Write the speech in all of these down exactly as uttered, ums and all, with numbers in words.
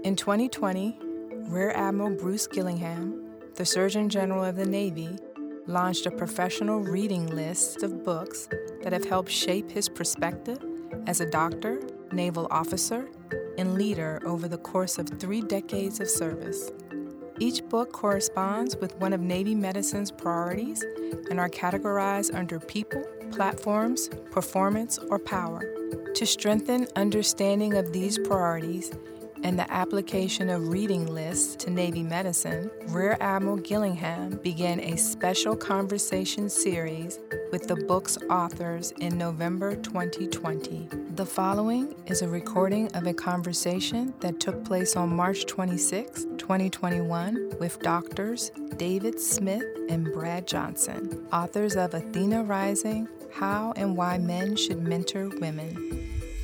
In twenty twenty, Rear Admiral Bruce Gillingham, the Surgeon General of the Navy, launched a professional reading list of books that have helped shape his perspective as a doctor, naval officer, and leader over the course of three decades of service. Each book corresponds with one of Navy medicine's priorities and are categorized under people, platforms, performance, or power. To strengthen understanding of these priorities and the application of reading lists to Navy medicine, Rear Admiral Gillingham began a special conversation series with the book's authors in November twenty twenty. The following is a recording of a conversation that took place on March twenty-sixth, twenty twenty-one with doctors David Smith and Brad Johnson, authors of Athena Rising: How and Why Men Should Mentor Women.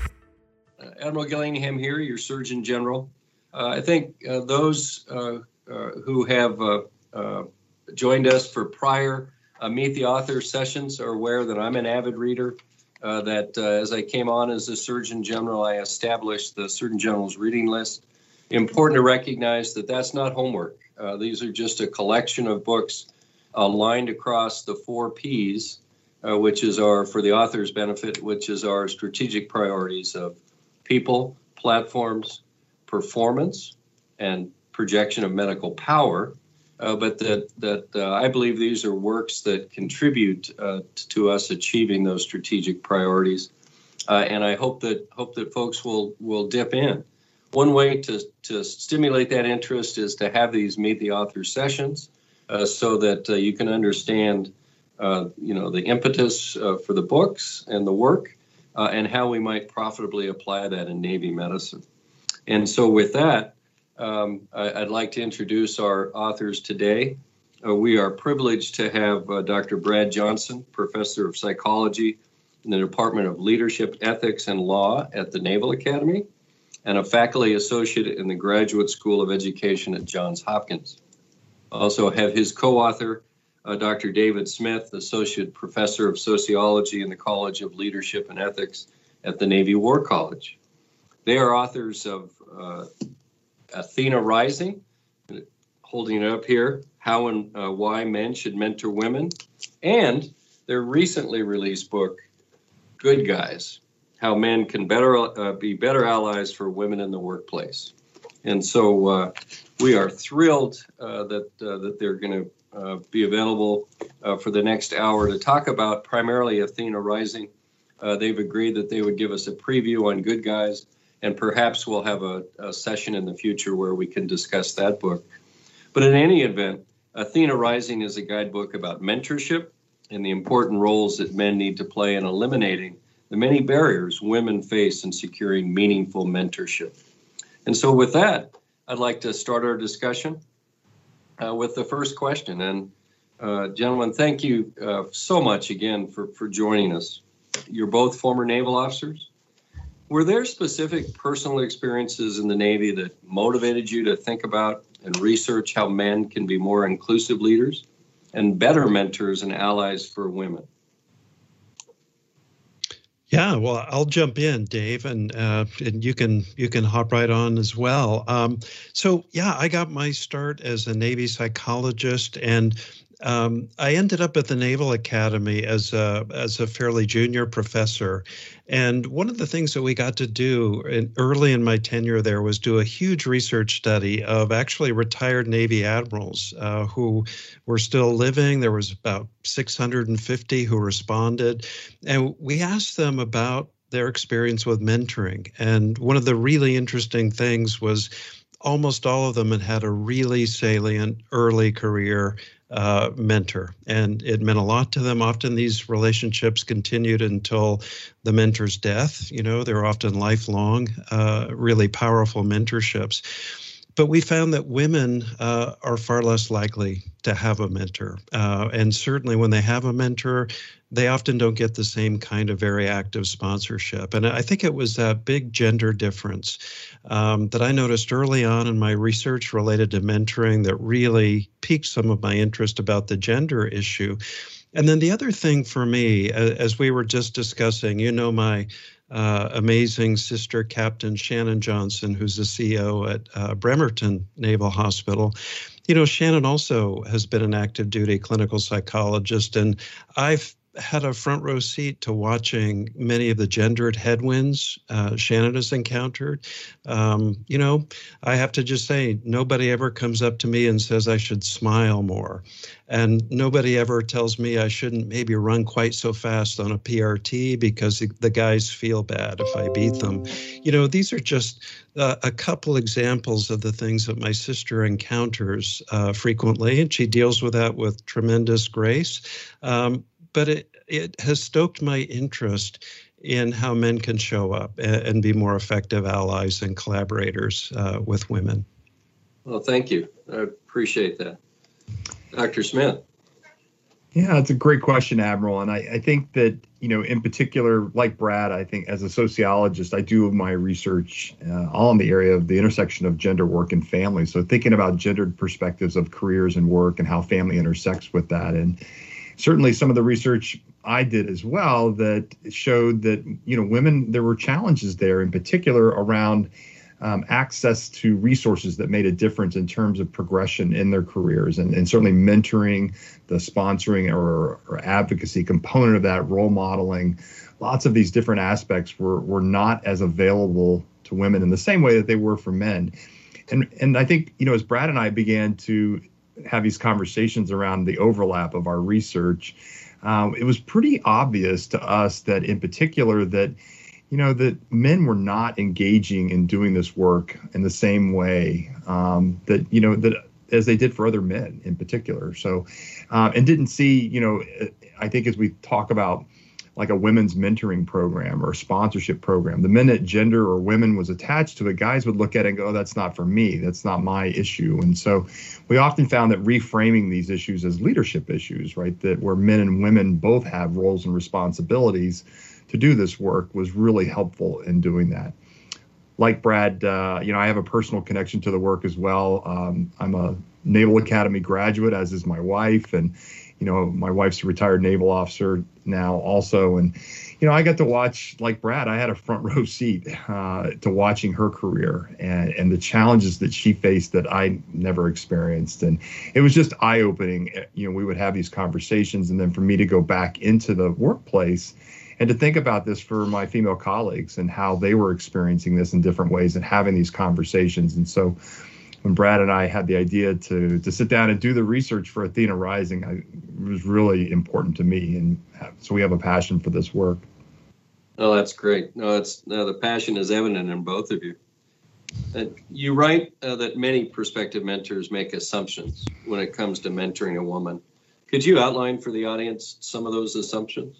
Admiral Gillingham here, your Surgeon General. Uh, I think uh, those uh, uh, who have uh, uh, joined us for prior uh, Meet the Author sessions are aware that I'm an avid reader, uh, that uh, as I came on as a Surgeon General, I established the Surgeon General's reading list. Important to recognize that that's not homework. Uh, these are just a collection of books aligned across the four Ps, uh, which is our, for the author's benefit, which is our strategic priorities of people, platforms, performance, and projection of medical power, uh, but that that uh, I believe these are works that contribute uh, to us achieving those strategic priorities, uh, and I hope that hope that folks will will dip in. One way to to stimulate that interest is to have these Meet the Author sessions, uh, so that uh, you can understand, uh, you know, the impetus uh, for the books and the work. Uh, and how we might profitably apply that in Navy medicine. And so with that, um, I, I'd like to introduce our authors today. Uh, we are privileged to have uh, Doctor Brad Johnson, Professor of Psychology in the Department of Leadership, Ethics, and Law at the Naval Academy, and a faculty associate in the Graduate School of Education at Johns Hopkins. Also have his co-author, Uh, Doctor David Smith, Associate Professor of Sociology in the College of Leadership and Ethics at the Navy War College. They are authors of uh, Athena Rising, holding it up here, How and uh, Why Men Should Mentor Women, and their recently released book, Good Guys, How Men Can Better uh, Be Better Allies for Women in the Workplace. And so uh, we are thrilled uh, that, uh, that they're going to Uh, be available uh, for the next hour to talk about primarily Athena Rising. Uh, they've agreed that they would give us a preview on Good Guys, and perhaps we'll have a, a session in the future where we can discuss that book. But in any event, Athena Rising is a guidebook about mentorship and the important roles that men need to play in eliminating the many barriers women face in securing meaningful mentorship. And so with that, I'd like to start our discussion Uh, with the first question. And uh, gentlemen, thank you uh, so much again for, for joining us. You're both former naval officers. Were there specific personal experiences in the Navy that motivated you to think about and research how men can be more inclusive leaders and better mentors and allies for women? Yeah, well, I'll jump in, Dave, and uh, and you can you can hop right on as well. Um, so yeah, I got my start as a Navy psychologist, and um, I ended up at the Naval Academy as a as a fairly junior professor. And one of the things that we got to do in, early in my tenure there was do a huge research study of actually retired Navy admirals uh, who were still living. There was about six hundred fifty who responded, and we asked them about their experience with mentoring. And one of the really interesting things was almost all of them had had a really salient early career uh, mentor, and it meant a lot to them. Often these relationships continued until the mentor's death. You know, they're often lifelong, uh, really powerful mentorships. But we found that women uh, are far less likely to have a mentor. Uh, and certainly when they have a mentor, they often don't get the same kind of very active sponsorship. And I think it was that big gender difference um, that I noticed early on in my research related to mentoring that really piqued some of my interest about the gender issue. And then the other thing for me, as we were just discussing, you know, my uh, amazing sister, Captain Shannon Johnson, who's the C E O at uh, Bremerton Naval Hospital. You know, Shannon also has been an active duty clinical psychologist, and I've had a front row seat to watching many of the gendered headwinds uh, Shannon has encountered. Um, you know, I have to just say, nobody ever comes up to me and says I should smile more. And nobody ever tells me I shouldn't maybe run quite so fast on a P R T because the guys feel bad if I beat them. You know, these are just uh, a couple examples of the things that my sister encounters uh, frequently, and she deals with that with tremendous grace. Um, But it, it has stoked my interest in how men can show up and, and be more effective allies and collaborators uh, with women. Well, thank you. I appreciate that. Doctor Smith. Yeah, it's a great question, Admiral. And I, I think that, you know, in particular, like Brad, I think as a sociologist, I do my research uh, all in the area of the intersection of gender, work, and family. So thinking about gendered perspectives of careers and work and how family intersects with that. And certainly some of the research I did as well that showed that, you know, women, there were challenges there in particular around um, access to resources that made a difference in terms of progression in their careers, and, and certainly mentoring, the sponsoring or, or advocacy component of that, role modeling. Lots of these different aspects were, were not as available to women in the same way that they were for men. And, and I think, you know, as Brad and I began to have these conversations around the overlap of our research, um, it was pretty obvious to us that in particular that, you know, that men were not engaging in doing this work in the same way um, that, you know, that as they did for other men in particular. So, uh, and didn't see, you know, I think as we talk about like a women's mentoring program or a sponsorship program, the minute gender or women was attached to it, guys would look at it and go, oh, that's not for me. That's not my issue. And so we often found that reframing these issues as leadership issues, right, that where men and women both have roles and responsibilities to do this work was really helpful in doing that. Like Brad, uh, you know, I have a personal connection to the work as well. Um, I'm a Naval Academy graduate, as is my wife. And you know, my wife's a retired naval officer now also. And, you know, I got to watch, like Brad, I had a front row seat uh, to watching her career and, and the challenges that she faced that I never experienced. And it was just eye-opening. You know, we would have these conversations, and then for me to go back into the workplace and to think about this for my female colleagues and how they were experiencing this in different ways and having these conversations. And so when Brad and I had the idea to to sit down and do the research for Athena Rising, I, it was really important to me, and so we have a passion for this work. Oh, that's great. No, it's no, the passion is evident in both of you. And you write uh, that many prospective mentors make assumptions when it comes to mentoring a woman. Could you outline for the audience some of those assumptions?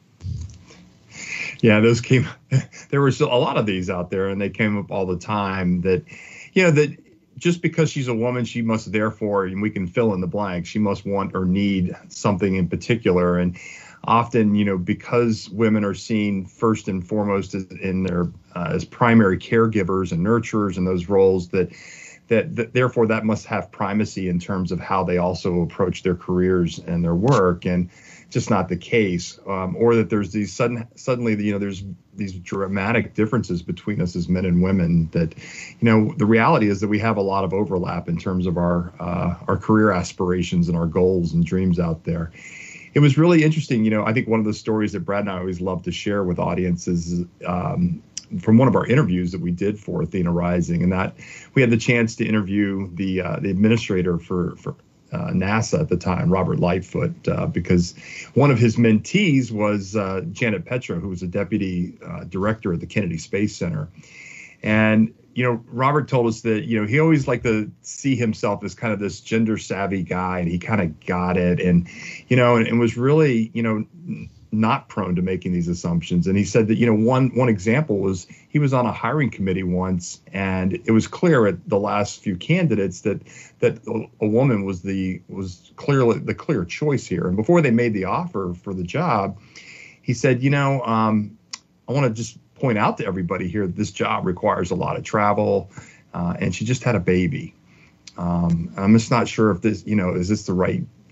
Yeah, those came. There were a lot of these out there, and they came up all the time. That, you know, that. Just because she's a woman, she must therefore, and we can fill in the blank, she must want or need something in particular. And often, you know, because women are seen first and foremost as, in their uh, as primary caregivers and nurturers in those roles, that, that that therefore that must have primacy in terms of how they also approach their careers and their work. And just not the case, um, or that there's these sudden, suddenly, you know, there's these dramatic differences between us as men and women. That, you know, the reality is that we have a lot of overlap in terms of our uh, our career aspirations and our goals and dreams out there. It was really interesting. You know, I think one of the stories that Brad and I always love to share with audiences um, from one of our interviews that we did for Athena Rising, and that we had the chance to interview the uh, the administrator for for. Uh, NASA at the time, Robert Lightfoot, uh, because one of his mentees was uh, Janet Petra, who was a deputy uh, director at the Kennedy Space Center. And, you know, Robert told us that, you know, he always liked to see himself as kind of this gender savvy guy, and he kind of got it. And, you know, and, and was really, you know, not prone to making these assumptions. And he said that, you know, one one example was he was on a hiring committee once, and it was clear at the last few candidates that that a woman was the was clearly the clear choice here. And before they made the offer for the job, he said, you know, um, I want to just point out to everybody here that this job requires a lot of travel, uh, and she just had a baby. Um, I'm just not sure if this, you know, is this the right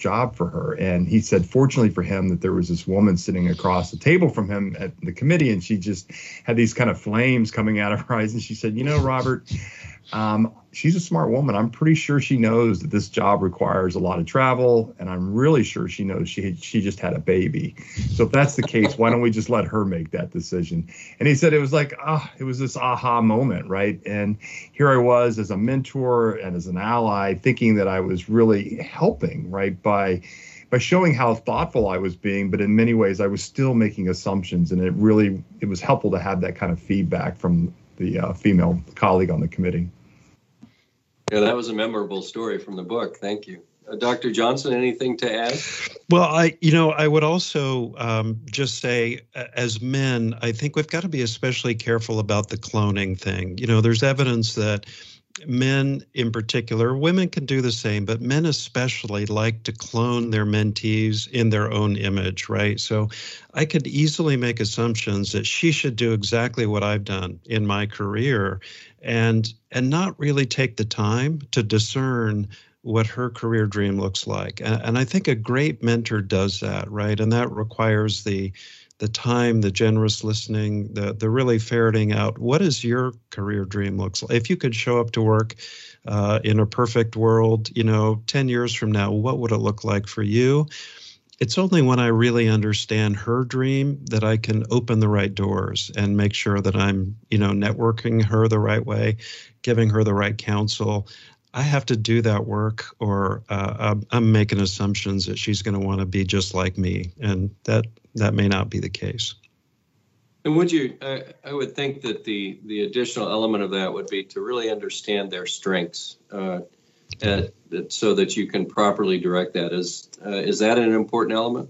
job for her. And he said, fortunately for him, that there was this woman sitting across the table from him at the committee, and she just had these kind of flames coming out of her eyes. And she said, you know, Robert, um, she's a smart woman. I'm pretty sure she knows that this job requires a lot of travel, and I'm really sure she knows she had, she just had a baby. So if that's the case, why don't we just let her make that decision? And he said it was like, ah, it was this aha moment, right? And here I was as a mentor and as an ally, thinking that I was really helping, right, by by showing how thoughtful I was being, but in many ways I was still making assumptions, and it really it was helpful to have that kind of feedback from the uh, female colleague on the committee. Yeah, that was a memorable story from the book. Thank you. Uh, Doctor Johnson, anything to add? Well, I, you know, I would also um, just say, uh, as men, I think we've got to be especially careful about the cloning thing. You know, there's evidence that men in particular, women can do the same, but men especially like to clone their mentees in their own image, right? So I could easily make assumptions that she should do exactly what I've done in my career and and not really take the time to discern what her career dream looks like. And, and I think a great mentor does that, right? And that requires the the time, the generous listening, the the really ferreting out what does your career dream looks like. If you could show up to work uh, in a perfect world, you know, ten years from now, what would it look like for you? It's only when I really understand her dream that I can open the right doors and make sure that I'm, you know, networking her the right way, giving her the right counsel. I have to do that work, or uh, I'm making assumptions that she's going to want to be just like me, and that that may not be the case. And would you? I, I would think that the the additional element of that would be to really understand their strengths, uh, at, so that you can properly direct that. Is uh, is that an important element?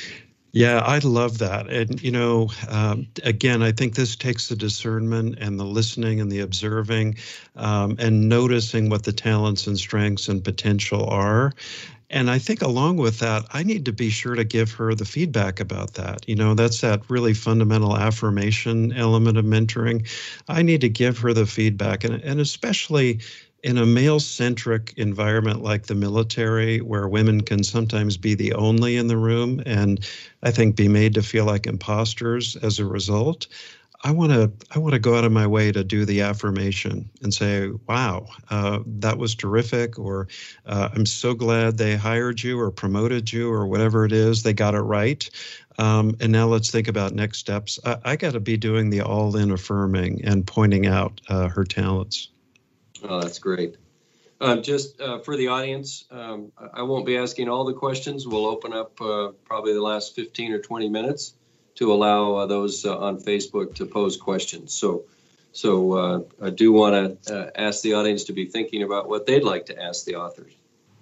Yeah, I love that. And, you know, um, again, I think this takes the discernment and the listening and the observing um, and noticing what the talents and strengths and potential are. And I think along with that, I need to be sure to give her the feedback about that. You know, that's that really fundamental affirmation element of mentoring. I need to give her the feedback, and, and especially in a male-centric environment like the military, where women can sometimes be the only in the room and I think be made to feel like imposters as a result, I want to I want to go out of my way to do the affirmation and say, wow, uh, that was terrific, or uh, I'm so glad they hired you or promoted you or whatever it is, they got it right. Um, and now let's think about next steps. I, I got to be doing the all-in affirming and pointing out uh, her talents. Oh, that's great. Uh, just uh, for the audience, um, I won't be asking all the questions. We'll open up uh, probably the last fifteen or twenty minutes to allow uh, those uh, on Facebook to pose questions. So, so uh, I do want to uh, ask the audience to be thinking about what they'd like to ask the authors.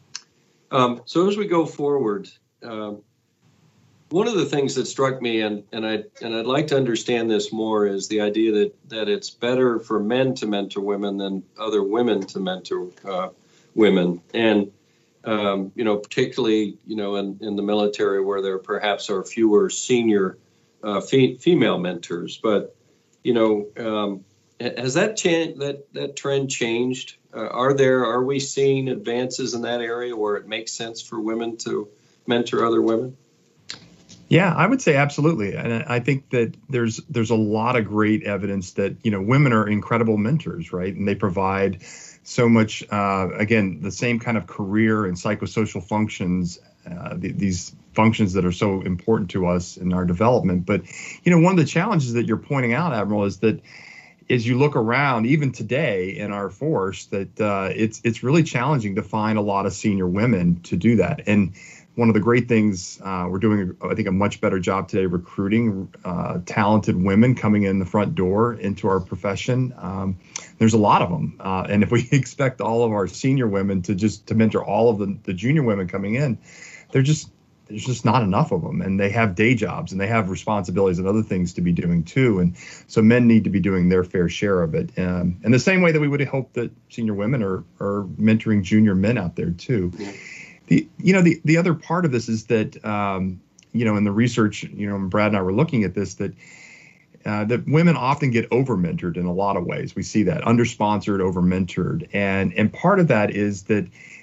Um, so as we go forward, um, one of the things that struck me, and and I and I'd like to understand this more, is the idea that that it's better for men to mentor women than other women to mentor uh, women, and um, you know, particularly you know in, in the military where there perhaps are fewer senior uh, fe- female mentors. But you know, um, has that cha- that that trend changed? Uh, are there are we seeing advances in that area where it makes sense for women to mentor other women? Yeah, I would say absolutely. And I think that there's there's a lot of great evidence that, you know, women are incredible mentors, right? And they provide so much, uh, again, the same kind of career and psychosocial functions, uh, th- these functions that are so important to us in our development. But, you know, one of the challenges that you're pointing out, Admiral, is that as you look around, even today in our force, that uh, it's it's really challenging to find a lot of senior women to do that. And one of the great things, uh, we're doing, I think, a much better job today recruiting uh, talented women coming in the front door into our profession. Um, there's a lot of them. Uh, and if we expect all of our senior women to just to mentor all of the, the junior women coming in, they're just there's just not enough of them. And they have day jobs and they have responsibilities and other things to be doing too. And so men need to be doing their fair share of it. Um, and the same way that we would hope that senior women are, are mentoring junior men out there too. Yeah. The, you know, the, the other part of this is that, um, you know, in the research, you know, Brad and I were looking at this, that uh, that women often get over-mentored in a lot of ways. We see that, under-sponsored, over-mentored. And and part of that is that they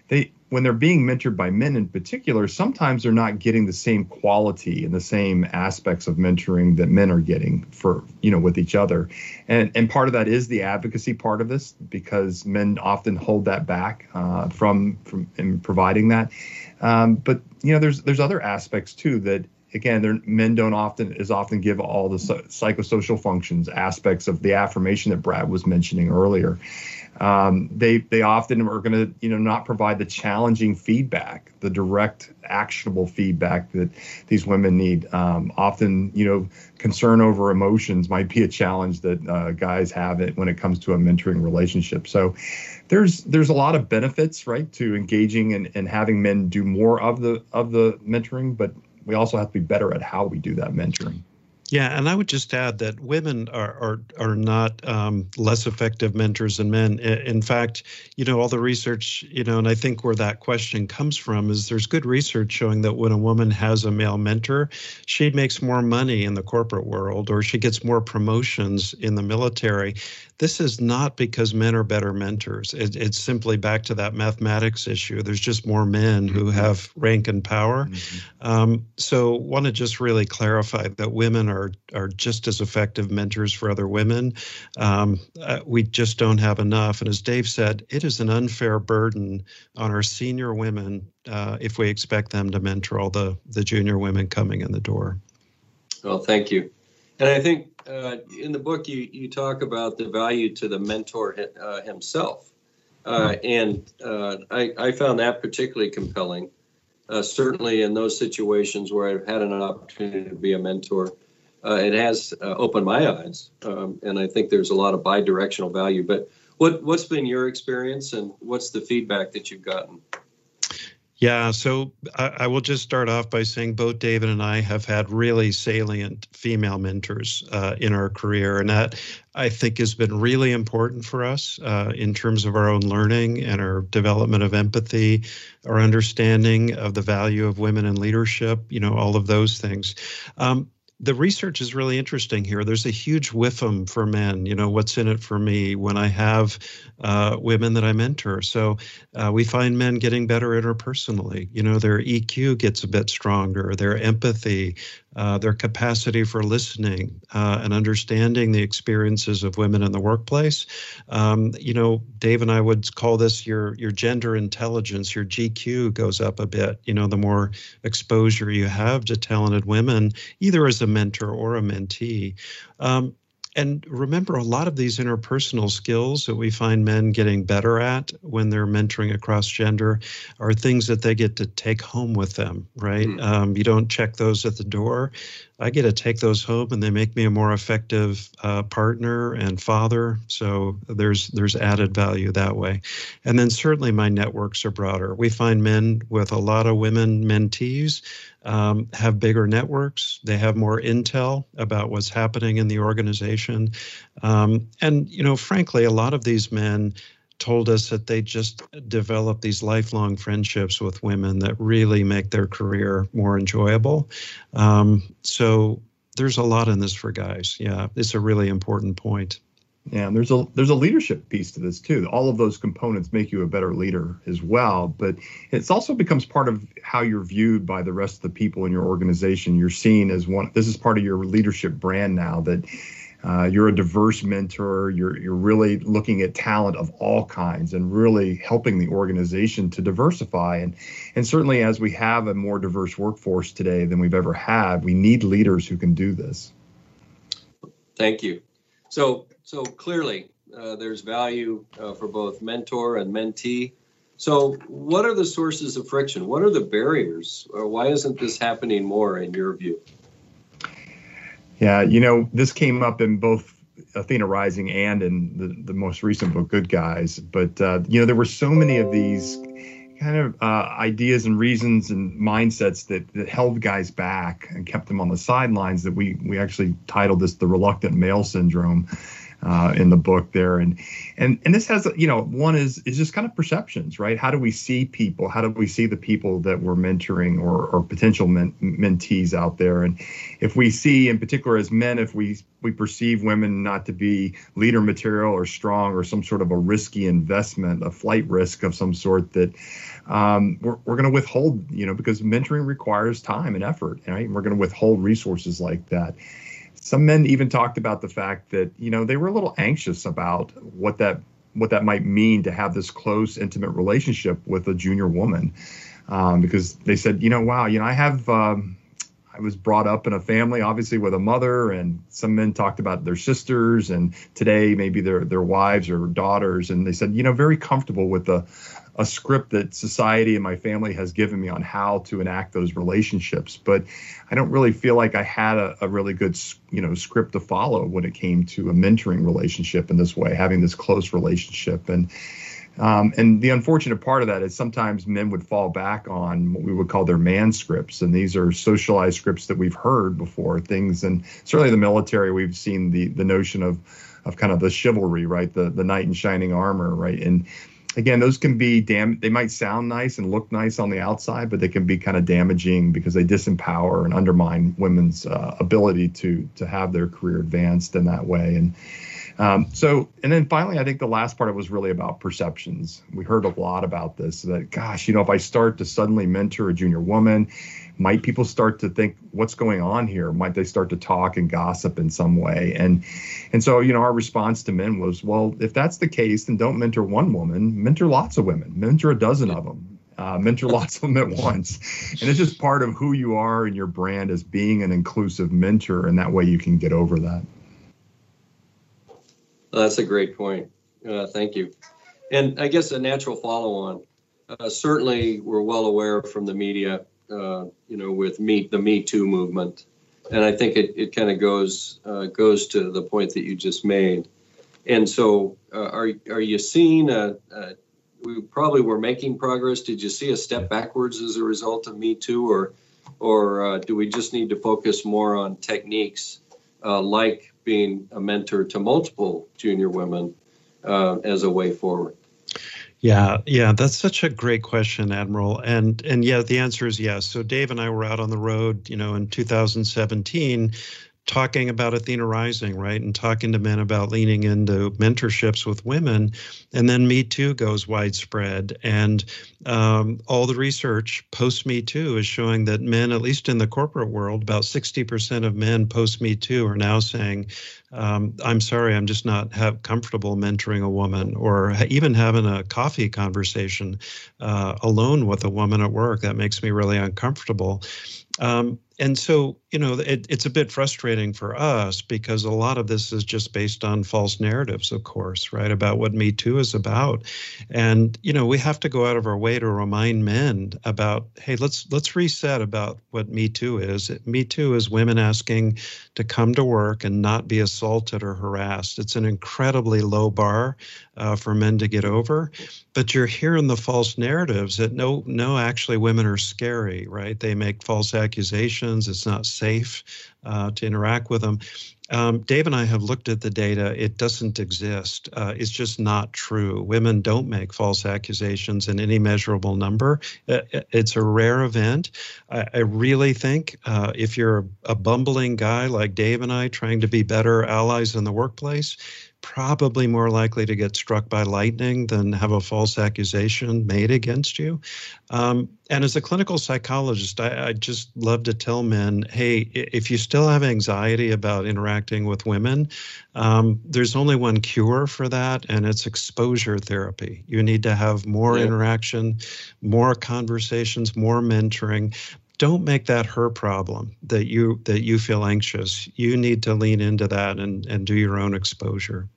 when they're being mentored by men in particular, sometimes they're not getting the same quality and the same aspects of mentoring that men are getting for, you know, with each other. And and part of that is the advocacy part of this, because men often hold that back uh, from from in providing that. Um, but, you know, there's there's other aspects, too, that, again, men don't often as often give all the so- psychosocial functions, aspects of the affirmation that Brad was mentioning earlier. Um, they they often are going to, you know, not provide the challenging feedback, the direct, actionable feedback that these women need. Um, often, you know, concern over emotions might be a challenge that uh, guys have it when it comes to a mentoring relationship. So there's there's a lot of benefits, right, to engaging and, and having men do more of the of the mentoring, but we also have to be better at how we do that mentoring. Yeah, and I would just add that women are are are not um, less effective mentors than men. In fact, you know, all the research, you know, and I think where that question comes from is there's good research showing that when a woman has a male mentor, she makes more money in the corporate world, or she gets more promotions in the military. This is not because men are better mentors. It, it's simply back to that mathematics issue. There's just more men who have rank and power. Mm-hmm. Um, so want to just really clarify that women are are just as effective mentors for other women. Um, uh, we just don't have enough. And as Dave said, it is an unfair burden on our senior women uh, if we expect them to mentor all the, the junior women coming in the door. Well, thank you. And I think uh, in the book, you, you talk about the value to the mentor uh, himself. Uh, and uh, I, I found that particularly compelling, uh, certainly in those situations where I've had an opportunity to be a mentor. Uh, it has uh, opened my eyes, um, and I think there's a lot of bi-directional value. But what, what's been your experience, and what's the feedback that you've gotten? Yeah, so I, I will just start off by saying both David and I have had really salient female mentors uh, in our career, and that I think has been really important for us uh, in terms of our own learning and our development of empathy, our understanding of the value of women in leadership, you know, all of those things. Um, The research is really interesting here. There's a huge W I F M for men. You know, what's in it for me when I have uh, women that I mentor? So uh, we find men getting better interpersonally. You know, their E Q gets a bit stronger, their empathy, uh, their capacity for listening uh, and understanding the experiences of women in the workplace. Um, you know, Dave and I would call this your your gender intelligence. Your G Q goes up a bit. You know, the more exposure you have to talented women, either as a mentor or a mentee. Um, and remember, a lot of these interpersonal skills that we find men getting better at when they're mentoring across gender are things that they get to take home with them, right? Mm. Um, you don't check those at the door. I get to take those home, and they make me a more effective uh, partner and father. So there's there's added value that way. And then certainly my networks are broader. We find men with a lot of women mentees um, have bigger networks. They have more intel about what's happening in the organization. Um, and, you know, frankly, a lot of these men told us that they just develop these lifelong friendships with women that really make their career more enjoyable. Um, so there's a lot in this for guys. Yeah, it's a really important point. Yeah, and there's a there's a leadership piece to this too. All of those components make you a better leader as well, but it also becomes part of how you're viewed by the rest of the people in your organization. You're seen as one. This is part of your leadership brand now, that Uh, you're a diverse mentor. You're you're really looking at talent of all kinds and really helping the organization to diversify. And and certainly, as we have a more diverse workforce today than we've ever had, we need leaders who can do this. Thank you. So so clearly, uh, there's value uh, for both mentor and mentee. So what are the sources of friction? What are the barriers? Or why isn't this happening more in your view? Yeah, you know, this came up in both Athena Rising and in the, the most recent book, Good Guys. But, uh, you know, there were so many of these kind of uh, ideas and reasons and mindsets that, that held guys back and kept them on the sidelines that we, we actually titled this The Reluctant Male Syndrome. uh, in the book there. And and and this has, you know, one is is just kind of perceptions, right? How do we see people? How do we see the people that we're mentoring or or potential men, mentees out there? And if we see, in particular as men, if we we perceive women not to be leader material or strong or some sort of a risky investment, a flight risk of some sort, that um, we're, we're going to withhold, you know, because mentoring requires time and effort, right? And we're going to withhold resources like that. Some men even talked about the fact that, you know, they were a little anxious about what that what that might mean to have this close, intimate relationship with a junior woman, um, because they said, you know, wow, you know, I have. Um, I was brought up in a family, obviously, with a mother, and some men talked about their sisters, and today maybe their their wives or daughters, and they said, you know, very comfortable with a, a script that society and my family has given me on how to enact those relationships. But I don't really feel like I had a, a really good, you know, script to follow when it came to a mentoring relationship in this way, having this close relationship. And Um, and the unfortunate part of that is sometimes men would fall back on what we would call their man scripts. And these are socialized scripts that we've heard before, things, and certainly the military, we've seen the the notion of of kind of the chivalry, right? The the knight in shining armor, right? And again, those can be damn, they might sound nice and look nice on the outside, but they can be kind of damaging because they disempower and undermine women's uh, ability to to have their career advanced in that way. And Um, so, and then finally, I think the last part of it was really about perceptions. We heard a lot about this, that, gosh, you know, if I start to suddenly mentor a junior woman, might people start to think, what's going on here? Might they start to talk and gossip in some way? And, and so, you know, our response to men was, well, if that's the case, then don't mentor one woman, mentor lots of women, mentor a dozen of them. Uh, mentor lots of them at once. And it's just part of who you are and your brand as being an inclusive mentor. And that way you can get over that. That's a great point. Uh, thank you. And I guess a natural follow-on. Uh, certainly, we're well aware from the media, uh, you know, with me, the Me Too movement, and I think it, it kind of goes uh, goes to the point that you just made. And so, uh, are are you seeing a, a? We probably were making progress. Did you see a step backwards as a result of Me Too, or or uh, do we just need to focus more on techniques uh, like being a mentor to multiple junior women uh, as a way forward? Yeah, yeah, that's such a great question, Admiral. And and yeah, the answer is yes. So Dave and I were out on the road, you know, in two thousand seventeen, talking about Athena Rising, right? And talking to men about leaning into mentorships with women. And then Me Too goes widespread. And um, all the research post Me Too is showing that men, at least in the corporate world, about sixty percent of men post Me Too are now saying, um, I'm sorry, I'm just not have comfortable mentoring a woman, or even having a coffee conversation uh, alone with a woman at work. That makes me really uncomfortable. Um, and so, you know, it, it's a bit frustrating for us because a lot of this is just based on false narratives, of course, right, about what Me Too is about. And, you know, we have to go out of our way to remind men about, hey, let's let's reset about what Me Too is. Me Too is women asking to come to work and not be assaulted or harassed. It's an incredibly low bar uh, for men to get over. But you're hearing the false narratives that no, no, actually women are scary, right? They make false accusations. It's not safe uh, to interact with them. Um, Dave and I have looked at the data. It doesn't exist. Uh, it's just not true. Women don't make false accusations in any measurable number. Uh, it's a rare event. I, I really think uh, if you're a bumbling guy like Dave and I trying to be better allies in the workplace, probably more likely to get struck by lightning than have a false accusation made against you. Um, and as a clinical psychologist, I, I just love to tell men, hey, if you still have anxiety about interacting with women, um, there's only one cure for that, and it's exposure therapy. You need to have more yeah. interaction, more conversations, more mentoring. Don't make that her problem, that you that you feel anxious. You need to lean into that and, and do your own exposure.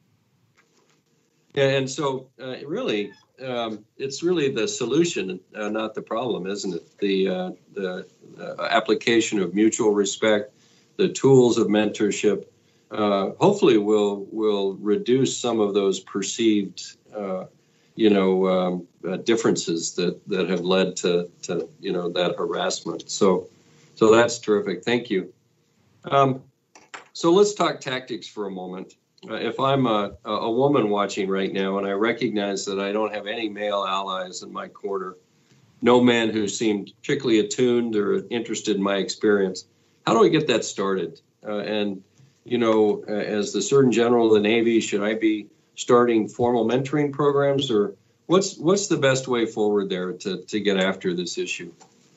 Yeah, and so uh, really, um, it's really the solution, uh, not the problem, isn't it? The, uh, the uh, application of mutual respect, the tools of mentorship, uh, hopefully will will reduce some of those perceived uh, you know, um, uh, differences that, that have led to, to, you know, that harassment. So, so that's terrific. Thank you. Um, so let's talk tactics for a moment. uh, if I'm a, a woman watching right now and I recognize that I don't have any male allies in my corner, no men who seem particularly attuned or interested in my experience, how do I get that started? Uh, and, you know, uh, as the Surgeon General of the Navy, should I be starting formal mentoring programs, or what's what's the best way forward there to, to get after this issue?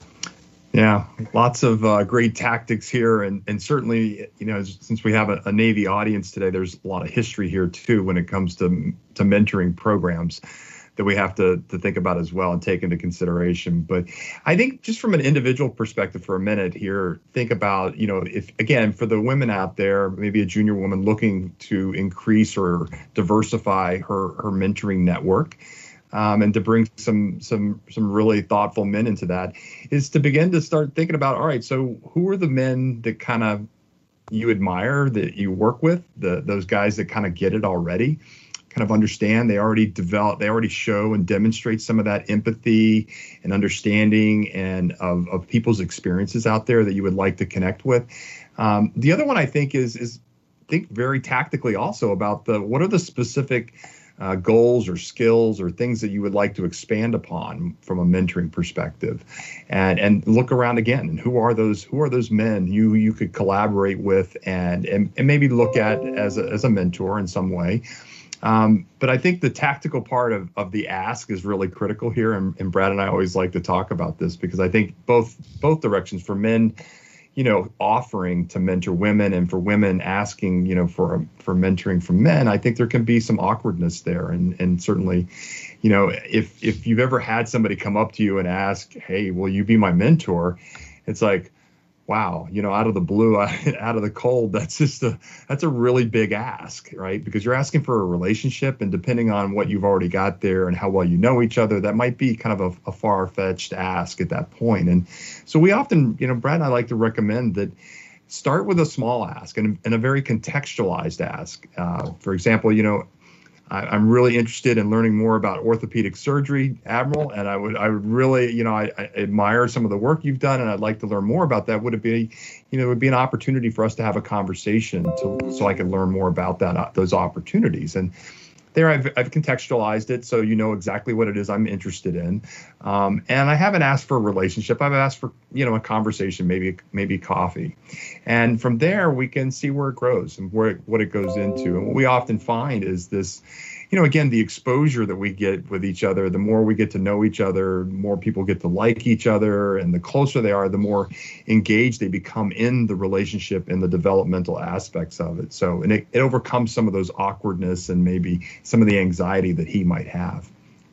Yeah, lots of uh, great tactics here. And, and certainly, you know, since we have a, a Navy audience today, there's a lot of history here, too, when it comes to, to mentoring programs that we have to, to think about as well and take into consideration. But I think just from an individual perspective for a minute here, think about, you know, if, again, for the women out there, maybe a junior woman looking to increase or diversify her, her mentoring network, um, and to bring some some some really thoughtful men into that, is to begin to start thinking about, all right, so who are the men that kind of you admire, that you work with, the those guys that kind of get it already, kind of understand, they already develop, they already show and demonstrate some of that empathy and understanding and of, of people's experiences out there that you would like to connect with. Um, the other one I think is, is think very tactically also about the, what are the specific uh, goals or skills or things that you would like to expand upon from a mentoring perspective, and, and look around again. And who are those, who are those men you, you could collaborate with and, and, and maybe look at as a, as a mentor in some way. Um, but I think the tactical part of, of the ask is really critical here. And, and Brad and I always like to talk about this, because I think both both directions, for men, you know, offering to mentor women, and for women asking, you know, for for mentoring from men, I think there can be some awkwardness there. And and certainly, you know, if if you've ever had somebody come up to you and ask, hey, will you be my mentor? It's like, wow, you know, out of the blue, out of the cold, that's just a, that's a really big ask, right? Because you're asking for a relationship, and depending on what you've already got there and how well you know each other, that might be kind of a, a far-fetched ask at that point. And so we often, you know, Brad and I like to recommend that start with a small ask and, and a very contextualized ask. Uh, for example, you know, I'm really interested in learning more about orthopedic surgery, Admiral, and I would, I would really, you know, I, I admire some of the work you've done, and I'd like to learn more about that. Would it be, you know, it would be an opportunity for us to have a conversation, to, so I could learn more about that, those opportunities. And there, I've, I've contextualized it so you know exactly what it is I'm interested in. Um, and I haven't asked for a relationship. I've asked for, you know, a conversation, maybe maybe coffee. And from there, we can see where it grows and where it, what it goes into. And what we often find is this, you know, again, the exposure that we get with each other, the more we get to know each other, the more people get to like each other, and the closer they are, the more engaged they become in the relationship and the developmental aspects of it. So, and it, it overcomes some of those awkwardness and maybe some of the anxiety that he might have.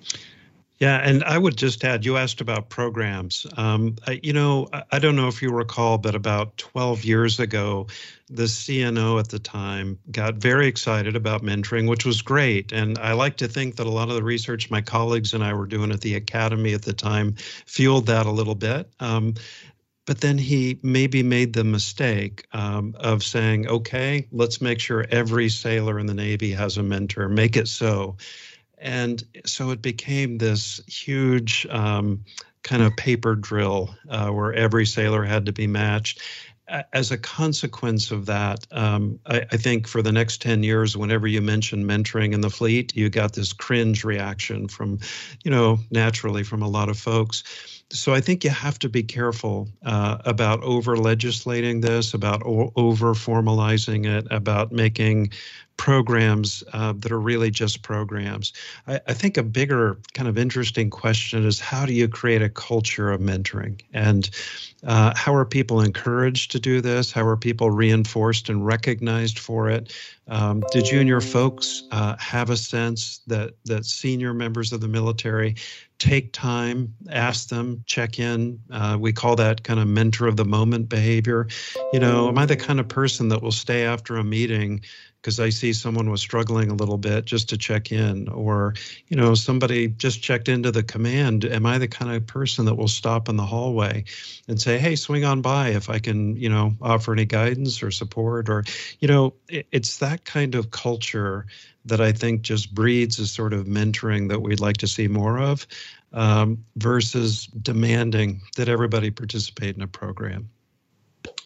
Yeah, and I would just add, you asked about programs. Um, I, you know, I, I don't know if you recall, but about twelve years ago, the C N O at the time got very excited about mentoring, which was great. And I like to think that a lot of the research my colleagues and I were doing at the academy at the time fueled that a little bit. Um, But then he maybe made the mistake um, of saying, okay, let's make sure every sailor in the Navy has a mentor, make it so. And so it became this huge um, kind of paper drill uh, where every sailor had to be matched. As a consequence of that, um, I, I think for the next ten years, whenever you mention mentoring in the fleet, you got this cringe reaction from, you know, naturally from a lot of folks. So I think you have to be careful uh, about over-legislating this, about o- over-formalizing it, about making programs uh, that are really just programs. I, I think a bigger kind of interesting question is, how do you create a culture of mentoring? And uh, how are people encouraged to do this? How are people reinforced and recognized for it? Um, do junior folks uh, have a sense that that senior members of the military take time, ask them, check in? Uh, we call that kind of mentor of the moment behavior. You know, am I the kind of person that will stay after a meeting because I see someone was struggling a little bit just to check in? Or, you know, somebody just checked into the command. Am I the kind of person that will stop in the hallway and say, hey, swing on by if I can, you know, offer any guidance or support? Or, you know, it, it's that kind of culture that I think just breeds a sort of mentoring that we'd like to see more of, um, versus demanding that everybody participate in a program.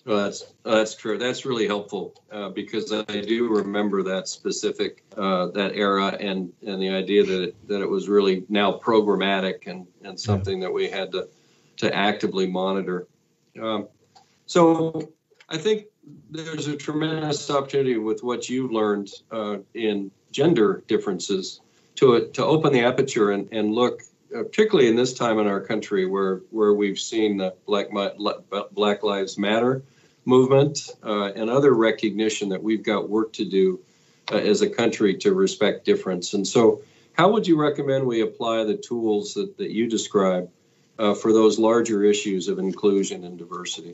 Well, that's that's true. That's really helpful uh, because I do remember that specific uh, that era and and the idea that it, that it was really now programmatic and and something yeah. that we had to to actively monitor. Um, so I think there's a tremendous opportunity with what you've learned uh, in gender differences to to open the aperture and and look. Uh, particularly in this time in our country where where we've seen the Black, Black Lives Matter movement uh, and other recognition that we've got work to do uh, as a country to respect difference. And so how would you recommend we apply the tools that, that you describe uh, for those larger issues of inclusion and diversity?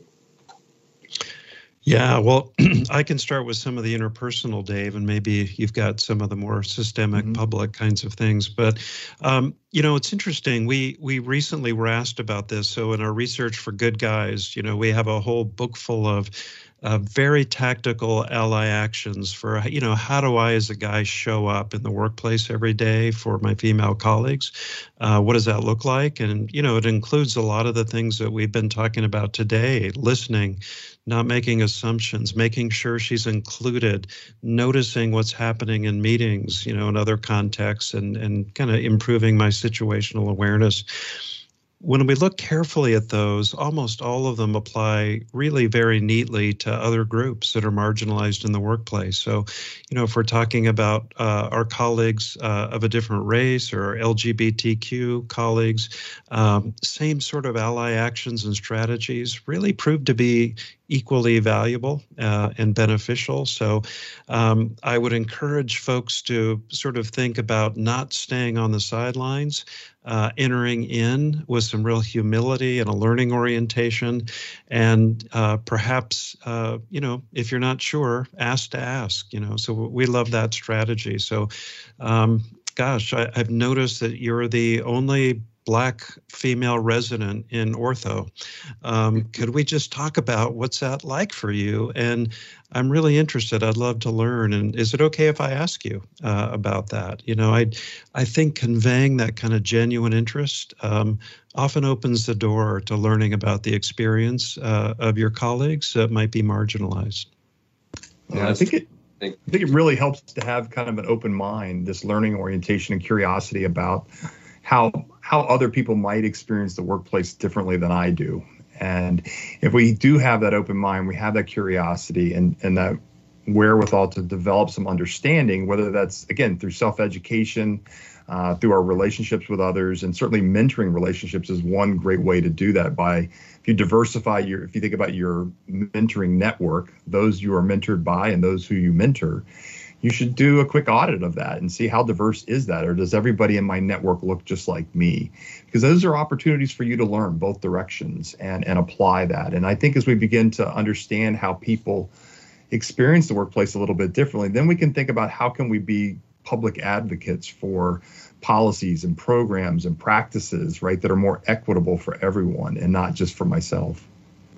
Yeah, well, I can start with some of the interpersonal, Dave, and maybe you've got some of the more systemic mm-hmm. public kinds of things. But, um, you know, it's interesting. We we recently were asked about this. So in our research for Good Guys, you know, we have a whole book full of uh, very tactical ally actions for, you know, how do I as a guy show up in the workplace every day for my female colleagues? Uh, what does that look like? And, you know, it includes a lot of the things that we've been talking about today, listening, not making assumptions, making sure she's included, noticing what's happening in meetings, you know, in other contexts, and, and kind of improving my situational awareness. When we look carefully at those, almost all of them apply really very neatly to other groups that are marginalized in the workplace. So, you know, if we're talking about uh, our colleagues uh, of a different race or L G B T Q colleagues, um, same sort of ally actions and strategies really prove to be equally valuable uh, and beneficial. So um, I would encourage folks to sort of think about not staying on the sidelines, uh, entering in with some real humility and a learning orientation, and uh, perhaps, uh, you know, if you're not sure, ask to ask, you know, so we love that strategy. So, um, gosh, I, I've noticed that you're the only Black female resident in ortho. Um, could we just talk about what's that like for you? And I'm really interested. I'd love to learn. And is it okay if I ask you uh, about that? You know, I I think conveying that kind of genuine interest um, often opens the door to learning about the experience uh, of your colleagues that might be marginalized. Yeah, I think it. I think it really helps to have kind of an open mind, this learning orientation and curiosity about how how other people might experience the workplace differently than I do. And if we do have that open mind, we have that curiosity and, and that wherewithal to develop some understanding, whether that's, again, through self-education, uh, through our relationships with others, and certainly mentoring relationships is one great way to do that. By, if you diversify your, if you think about your mentoring network, those you are mentored by and those who you mentor, you should do a quick audit of that and see how diverse is that, or does everybody in my network look just like me? Because those are opportunities for you to learn both directions and, and apply that. And I think as we begin to understand how people experience the workplace a little bit differently, then we can think about how can we be public advocates for policies and programs and practices, right, that are more equitable for everyone and not just for myself.